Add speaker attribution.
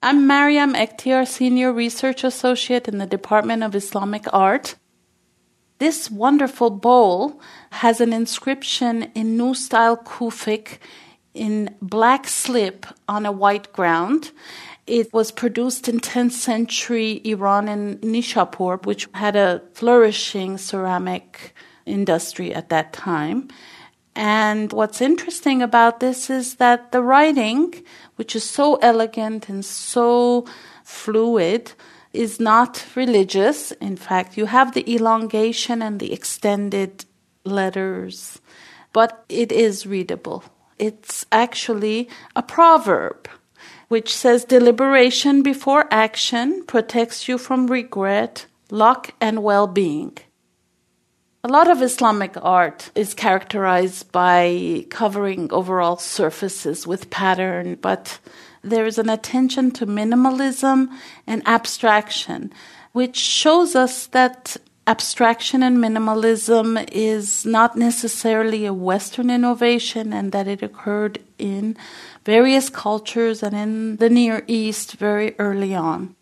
Speaker 1: I'm Mariam Ektiar, Senior Research Associate in the Department of Islamic Art. This wonderful bowl has an inscription in new style Kufic in black slip on a white ground. It was produced in 10th century Iran in Nishapur, which had a flourishing ceramic industry at that time. And what's interesting about this is that the writing, which is so elegant and so fluid, is not religious. In fact, you have the elongation and the extended letters, but it is readable. It's actually a proverb, which says deliberation before action protects you from regret, luck, and well-being. A lot of Islamic art is characterized by covering overall surfaces with pattern, but there is an attention to minimalism and abstraction, which shows us that abstraction and minimalism is not necessarily a Western innovation and that it occurred in various cultures and in the Near East very early on.